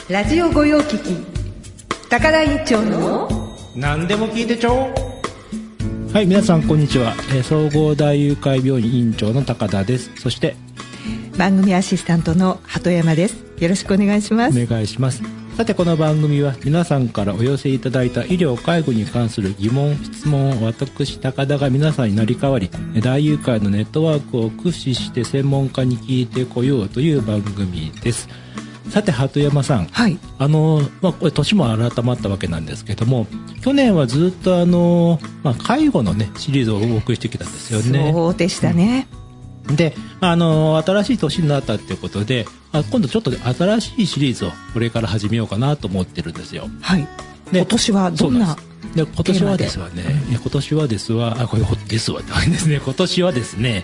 ラジオ御用聞き高田院長の何でも聞いてちょう。はい、皆さんこんにちは。総合大友会病院院長の高田です。そして番組アシスタントの鳩山です。よろしくお願いします。 お願いします。さて、この番組は皆さんからお寄せいただいた医療介護に関する疑問質問を私高田が皆さんになり代わり、大友会のネットワークを駆使して専門家に聞いてこようという番組です。さて、鳩山さん、 はい、 これ年も改まったわけなんですけども、去年はずっと介護のねシリーズをお送りしてきたんですよね。 そうでしたね。 で、新しい年になったっていうことで、今度ちょっと新しいシリーズをこれから始めようかなと思ってるんですよ。 はい。で、今年はどんなで今年はですわね、今年はですわ、これですわってわけですね。今年はですね、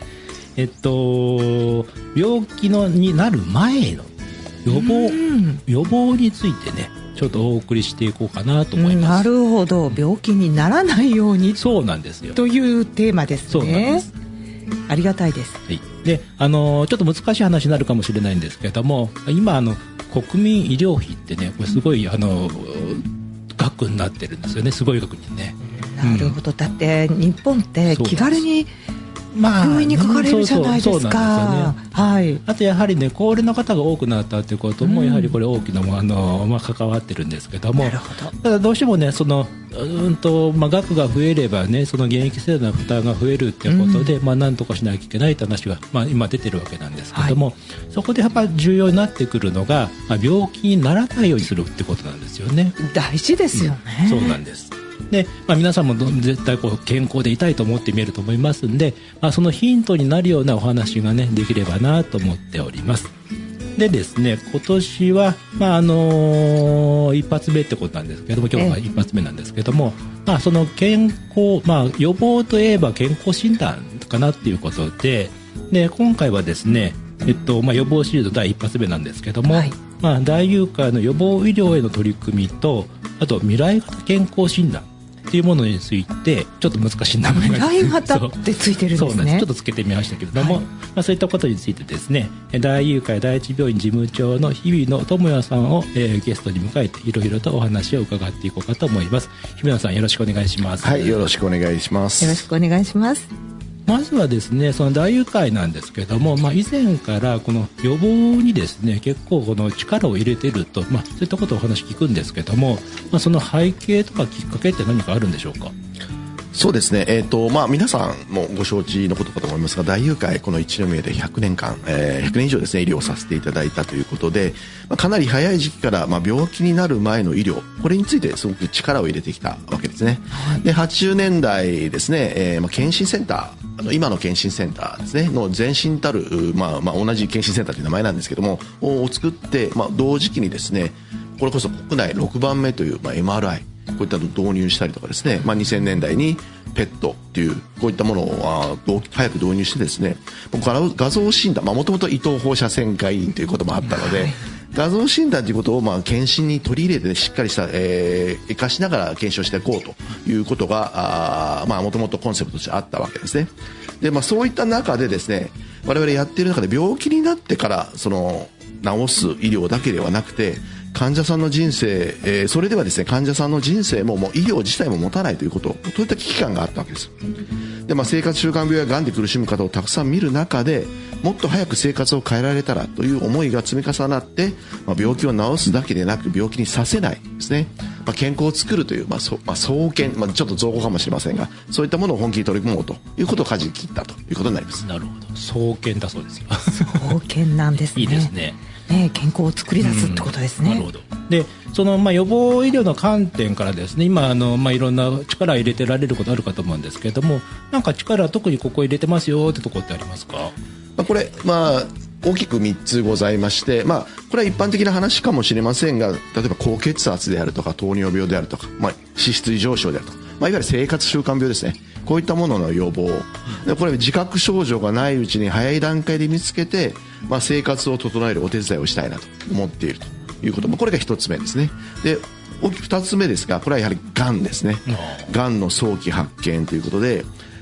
病気になる前の予防についてね、ちょっとお送りしていこうかなと思います。 なるほど、病気にならないように、 そうなんですよ、 というテーマですね。 そうなんです。 ありがたいです。 はい、で、ちょっと難しい話になるかもしれないんですけども、今国民医療費ってね、これすごい額になってるんですよね。すごい額にね。 なるほど、だって日本って気軽に病院にかかれるじゃないですか。はい。あとやはりね、高齢の方が多くなったということも、やはりこれ大きな関わってるんですけども、 なるほど。 ただどうしてもね、額が増えればね、その現役世代の負担が増えるということで、なんとかしなきゃいけないという話が、今出てるわけなんですけども、はい、そこでやっぱり重要になってくるのが、病気にならないようにするってことなんですよね。 大事ですよね。 そうなんです。で、皆さんも絶対健康でいたいと思って見えると思いますんで、そのヒントになるようなお話がねできればなと思っております。でですね、今年は、一発目ってことなんですけども、今日は一発目なんですけども、その健康、予防といえば健康診断かなっていうことで、今回はですね、予防シリーズ第一発目なんですけども、はい、大友会の予防医療への取り組みと、あと未来型健康診断っていうものについて、ちょっと難しい名前が未来型ってついてるんですね。 そうなんです。ちょっとつけてみましたけれども、はい、そういったことについてですね、大友会第一病院事務長の日比野智也さんを、ゲストに迎えていろいろとお話を伺っていこうかと思います。日比野さん、よろしくお願いします。 はい、よろしくお願いします。 よろしくお願いします。 まずはですね、その大友会なんですけども、以前からこの予防にですね、結構この力を入れていると、そういったことをお話聞くんですけども、その背景とかきっかけって何かあるんでしょうか？ そうですね、皆さんもご承知のことかと思いますが、大友会この一宮で100年間、100年以上ですね、医療をさせていただいたということで、かなり早い時期から、病気になる前の医療、これについてすごく力を入れてきたわけですね。はい、で、80年代ですね、検診センター、今の検診センターですねの前身たる、同じ検診センターという名前なんですけどもを作って、同時期にですね、これこそ国内6番目という、MRI、こういったのを導入したりとかですね、2000年代にペットっていうこういったものを早く導入してですね、画像診断、もともと伊藤放射線科医院ということもあったので、はい、画像診断ということを検診に取り入れてしっかりした、生かしながら検証していこうということがもともとコンセプトとしてあったわけですね。で、そういった中でですね、我々やっている中で病気になってから治す医療だけではなくて、患者さんの人生、それではですね、患者さんの人生も医療自体も持たないということ、そういった危機感があったわけです。で、生活習慣病やがんで苦しむ方をたくさん見る中で、もっと早く生活を変えられたらという思いが積み重なって、病気を治すだけでなく病気にさせないですね、健康を作るという、創健、ちょっと造語かもしれませんが、そういったものを本気に取り組もうということを舵に切ったということになります。 なるほど、創健だそうですよ。 創健なんですね。 いいですね。 健康を作り出すってことですね。 なるほど。で、その予防医療の観点からですね、今いろんな力を入れてられることあるかと思うんですけれども、なんか力特にここ入れてますよってところってありますか？ これ大きく3つございまして、これは一般的な話かもしれませんが、例えば高血圧であるとか糖尿病であるとか、脂質異常症であるとか、いわゆる生活習慣病ですね、こういったものの予防で、これ自覚症状がないうちに早い段階で見つけて、生活を整えるお手伝いをしたいなと思っているということも、これが1つ目ですね。で、大きく2つ目ですが、これはやはりがんですね。がんの早期発見ということで、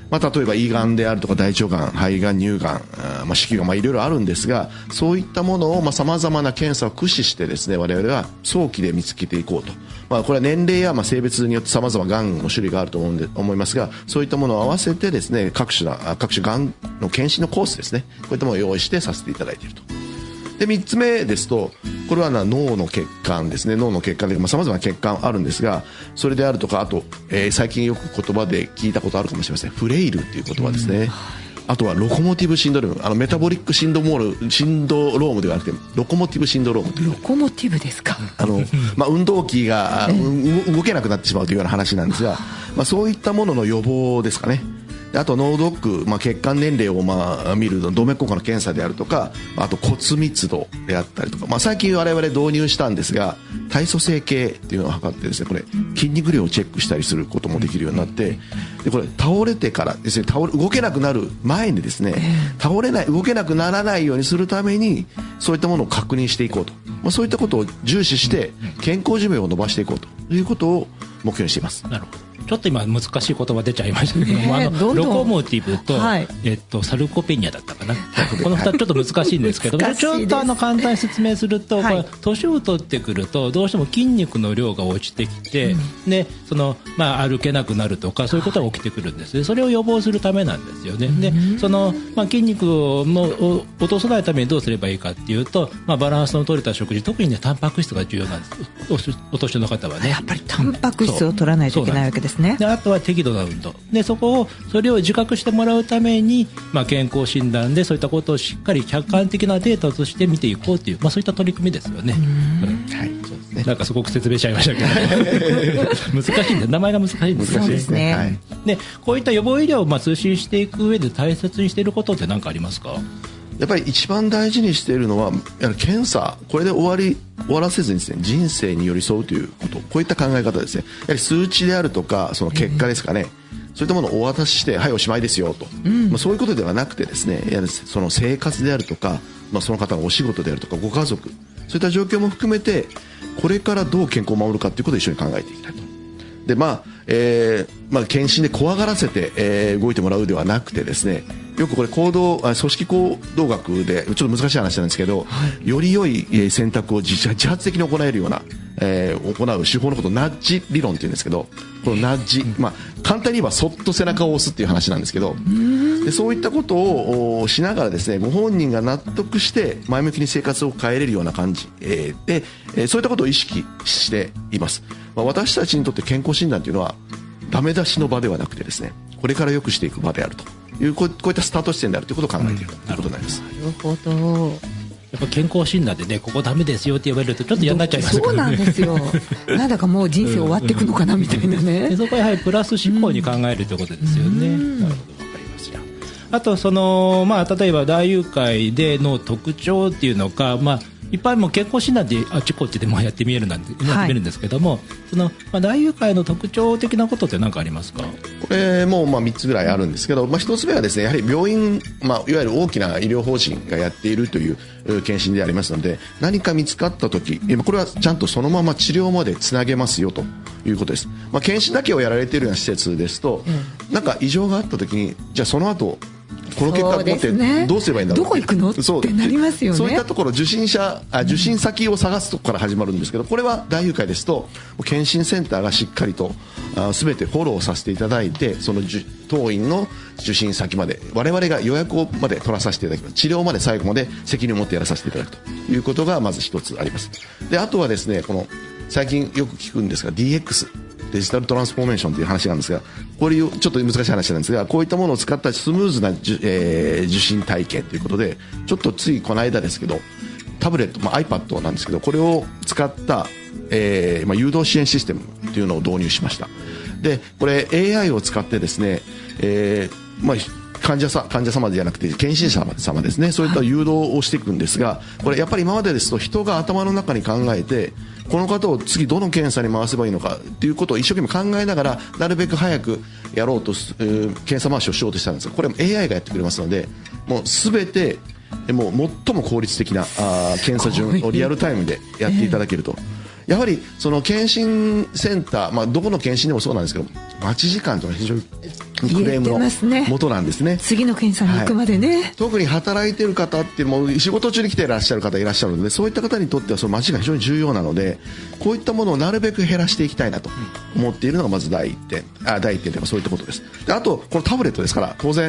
例えば胃がんであるとか大腸がん、肺がん、乳がん、子宮がん、いろいろあるんですが、そういったものをさまざまな検査を駆使してですね、我々は早期で見つけていこうと。これは年齢や性別によってさまざまがんの種類があると思いますが、そういったものを合わせてですね、各種がんの検診のコースですね、こういったものを用意してさせていただいていると。で3つ目ですと、これは脳の血管ですね。脳の血管でさまざまな血管あるんですが、それであるとか、あと、最近よく言葉で聞いたことあるかもしれません、フレイルという言葉ですね。あとはロコモティブシンドローム、メタボリックシンドロームではなくてロコモティブシンドロームという、 ロコモティブですか。 運動器が動けなくなってしまうというような話なんですが、そういったものの予防ですかね。あと脳ドック、血管年齢を見る動脈硬化の検査であるとか、あと骨密度であったりとか、最近我々導入したんですが、体組成計っていうのを測ってですね、これ筋肉量をチェックしたりすることもできるようになって、でこれ倒れてからですね、動けなくなる前にですね、動けなくならないようにするためにそういったものを確認していこうと、そういったことを重視して健康寿命を伸ばしていこうということを目標にしています。 なるほど。ちょっと今難しい言葉出ちゃいましたけども、ロコモティブと、サルコペニアだったかな、この2つちょっと難しいんですけどちょっと簡単に説明すると、これ年を取ってくるとどうしても筋肉の量が落ちてきて、で歩けなくなるとかそういうことが起きてくるんです。それを予防するためなんですよね。で筋肉を落とさないためにどうすればいいかっていうと、バランスの取れた食事、特にねタンパク質が重要なんです。お年の方はね、 やっぱりタンパク質を取らないといけないわけですね。 であとは適度な運動で、それを自覚してもらうために、健康診断でそういったことをしっかり客観的なデータとして見ていこうという、そういった取り組みですよね。 はい、そうですね。 なんかすごく説明しちゃいましたけど難しいんで、名前が難しいんですよね。 そうですね。 はい、でこういった予防医療を推進していく上で大切にしていることって何かありますか？ やっぱり一番大事にしているのは検査、これで終わらせずにですね、人生に寄り添うということ、こういった考え方ですね。やはり数値であるとかその結果ですかね、そういったものをお渡ししてはいおしまいですよと、そういうことではなくてですね、やはりその生活であるとか、その方のお仕事であるとかご家族、そういった状況も含めてこれからどう健康を守るかということを一緒に考えていきたいと。で検診で怖がらせて、動いてもらうではなくてですね、よくこれ組織行動学でちょっと難しい話なんですけど、より良い選択を自発的に行えるような、行う手法のことをナッジ理論っていうんですけど、このナッジ、簡単に言えばそっと背中を押すっていう話なんですけど、でそういったことをしながらですね、ご本人が納得して前向きに生活を変えれるような感じ、でそういったことを意識しています。私たちにとって健康診断というのはダメ出しの場ではなくてですね、これから良くしていく場であるという、こういったスタート地点であるということを考えているということになります。 なるほど。 やっぱ健康診断でね、ここダメですよって言われるとちょっと嫌になっちゃいますけどね。 そうなんですよなんだかもう人生終わっていくのかなみたいなねでそこはやはりプラス思考に考えるということですよね。なるほど、わかりました。あと例えば大友会での特徴っていうのか、いっぱいもう健康診断であちこちでもやってみるんですけども、大友会の特徴的なことって何かありますか？ これも3つぐらいあるんですけど、1つ目はですね、やはり病院、いわゆる大きな医療法人がやっているという検診でありますので、何か見つかった時、これはちゃんとそのまま治療までつなげますよということです。検診だけをやられているような施設ですと、なんか異常があった時に、じゃあその後この結果を持ってどうすればいいんだろう、 どこ行くのってなりますよね。 そういったところ、受診先を探すところから始まるんですけど、これは大友会ですと検診センターがしっかりと全てフォローさせていただいて、その当院の受診先まで我々が予約まで取らさせていただきます。治療まで最後まで責任を持ってやらさせていただくということがまず一つあります。であとはですね、この最近よく聞くんですが DX、デジタルトランスフォーメーションという話なんですが、これちょっと難しい話なんですが、こういったものを使ったスムーズな受診体験ということで、ちょっとついこの間ですけど、タブレット、iPad なんですけど、これを使った、誘導支援システムというのを導入しました。でこれ AI を使ってですね、患者様じゃなくて検診者様ですね、そういった誘導をしていくんですが、これやっぱり今までですと人が頭の中に考えて、この方を次どの検査に回せばいいのかということを一生懸命考えながら、なるべく早くやろうと検査回しをしようとしたんですが、これも AI がやってくれますので、もう全てもう最も効率的な検査順をリアルタイムでやっていただけると。やはりその検診センター、どこの検診でもそうなんですけど、待ち時間というのは非常にクレームの元なんですね。 次の検査に行くまでね、 特に働いてる方ってもう仕事中に来ていらっしゃる方いらっしゃるので、そういった方にとってはその街が非常に重要なので、こういったものをなるべく減らしていきたいなと思っているのがまず第一点というかそういったことです。であとこのタブレットですから、当然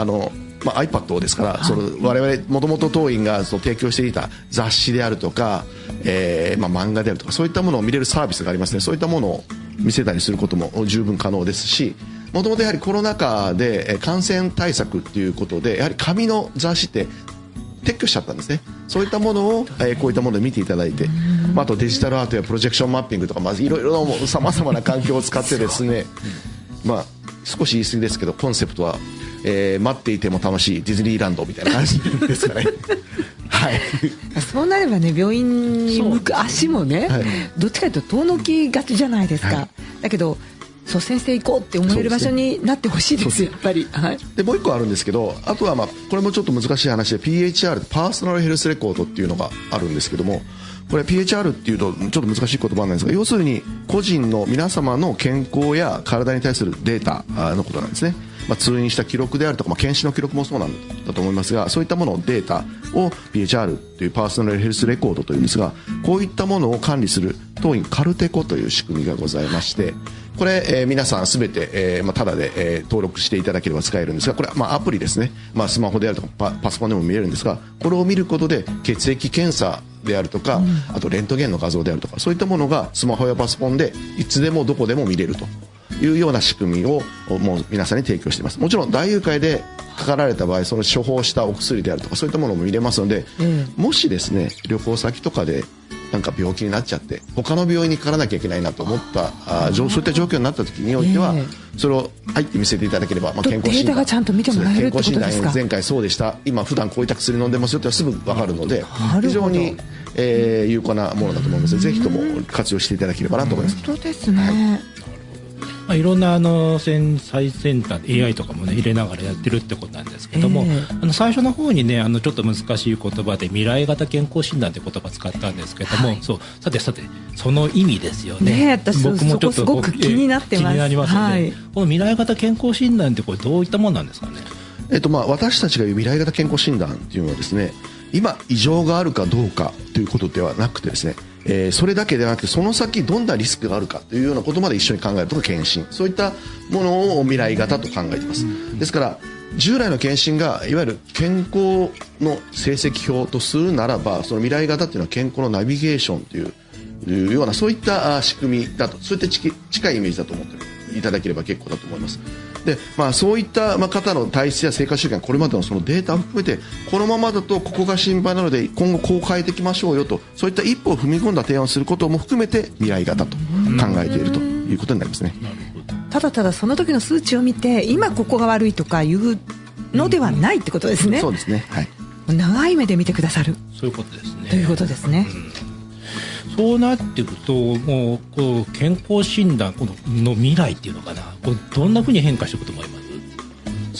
iPad ですから、我々もともと当院が提供していた雑誌であるとか、漫画であるとか、そういったものを見れるサービスがありますね。そういったものを見せたりすることも十分可能ですし、もともとやはりコロナ禍で感染対策ということでやはり紙の雑誌って撤去しちゃったんですね。そういったものをこういったもので見ていただいて、あとデジタルアートやプロジェクションマッピングとか、まずいろいろなさまざまな環境を使ってですね少し言い過ぎですけど、コンセプトは、待っていても楽しいディズニーランドみたいな感じですかね。はい、 そうなればね、病院に向く足もね、どっちかというと遠のきがちじゃないですか。だけど率先していこうって思える場所になってほしいです、やっぱり。 でもう一個あるんですけど、あとはこれもちょっと難しい話で PHR パーソナルヘルスレコードっていうのがあるんですけども、これ PHR っていうとちょっと難しい言葉なんですが、要するに個人の皆様の健康や体に対するデータのことなんですね。通院した記録であるとか、検視の記録もそうなんだと思いますが、そういったものデータを PHR というパーソナルヘルスレコードというんですが、こういったものを管理する当院カルテコという仕組みがございまして、これ、皆さんすべて、タダで、登録していただければ使えるんですが、これはアプリですね。スマホであるとかパソコンでも見れるんですが、これを見ることで血液検査であるとか、あとレントゲンの画像であるとか、そういったものがスマホやパソコンでいつでもどこでも見れるというような仕組みをもう皆さんに提供しています。もちろん大友会でかかられた場合、その処方したお薬であるとかそういったものも見れますので、もしですね旅行先とかでなんか病気になっちゃって他の病院にかからなきゃいけないなと思ったそういった状況になった時においては、それを入って見せていただければ、健康診断データがちゃんと見てもらえるってことですか。 健康診断前回そうでした、今普段こういった薬飲んでますよってすぐ分かるので、非常に有効なものだと思いますので、ぜひとも活用していただければなと思います。 本当ですね。 いろんな最先端 AI とかもね入れながらやってるってことなんですけども、最初の方にねちょっと難しい言葉で未来型健康診断って言葉使ったんですけども、さてその意味ですよね。 私僕もちょっとすごく気になってます。 気になりますね。この未来型健康診断ってこれどういったものなんですかね。 私たちが言う未来型健康診断っていうのはですね、今異常があるかどうかということではなくてですね、それだけではなくてその先どんなリスクがあるかというようなことまで一緒に考えるとか、検診、そういったものを未来型と考えています。ですから従来の検診がいわゆる健康の成績表とするならば、その未来型というのは健康のナビゲーションというようなそういった仕組みだと、そういった近いイメージだと思っていただければ結構だと思います。でそういった方の体質や生活習慣、これまでのそのデータを含めてこのままだとここが心配なので今後こう変えていきましょうよと、そういった一歩を踏み込んだ提案をすることも含めて未来型と考えているということになりますね。 ただただその時の数値を見て今ここが悪いとかいうのではないってことですね。 そうですね、 長い目で見てくださる、 そういうことですね。 ということですね。 そうなっていくともうこう健康診断の未来っていうのかな、これどんなふうに変化していくと思います？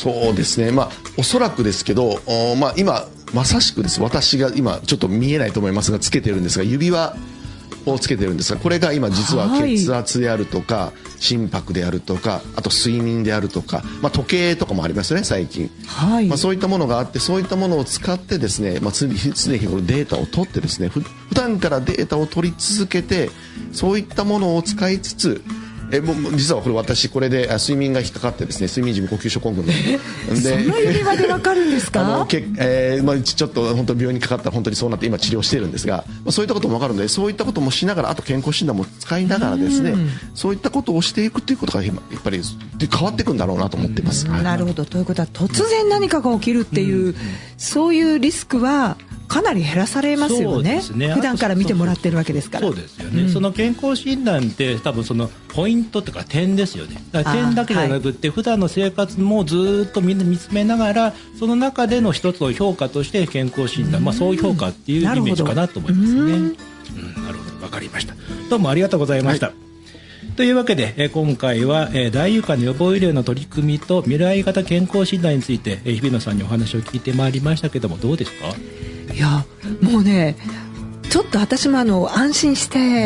そうですね、おそらくですけど、今まさしくです、私が今ちょっと見えないと思いますがつけてるんですが、指輪をつけてるんですが、これが今実は血圧であるとか、心拍であるとか、あと睡眠であるとか、時計とかもありますよね最近、そういったものがあって、そういったものを使ってですね、常にこのデータを取ってですね、普段からデータを取り続けて、そういったものを使いつつ、実はこれで睡眠が引っかかってですね、睡眠時無呼吸症候群でそんな指輪でわかるんですか？ ちょっと本当に病院にかかったら本当にそうなって今治療しているんですが、そういったこともわかるので、そういったこともしながら、あと健康診断も使いながらですね、そういったことをしていくということがやっぱり変わっていくんだろうなと思っています。 なるほど。ということは突然何かが起きるっていう、そういうリスクはかなり減らされますよね。普段から見てもらってるわけですから。 そうですよね、その健康診断って多分そのポイントというか点ですよね。だから点だけじゃなくて、普段の生活もずっと見つめながら、その中での一つの評価として健康診断、そういう評価っていうイメージかなと思いますね。なるほど、わかりました。どうもありがとうございました。というわけで、今回は、大友会の予防医療の取り組みと未来型健康診断について、日比野さんにお話を聞いてまいりましたけども、どうですか？ いやもうね、ちょっと私も安心して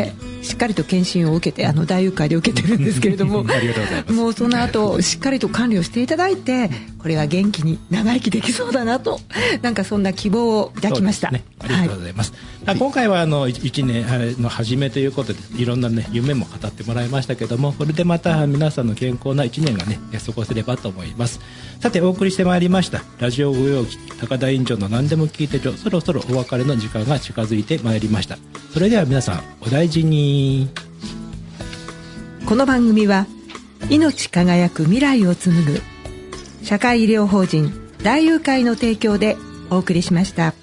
しっかりと検診を受けて大友会で受けてるんですけれどもありがとうございます。 もうその後しっかりと管理をしていただいて、これは元気に長生きできそうだなと、なんかそんな希望を抱きました。 ね、ありがとうございます。はい、今回は1年の初めということでいろんな、ね、夢も語ってもらいましたけども、これでまた皆さんの健康な1年がね過ごせればと思います。さてお送りしてまいりましたラジオ御用聞き高田院長の何でも聞いてちょ、そろそろお別れの時間が近づいてまいりました。それでは皆さんお大事に。 この番組は命輝く未来を紡ぐ社会医療法人大友会の提供でお送りしました。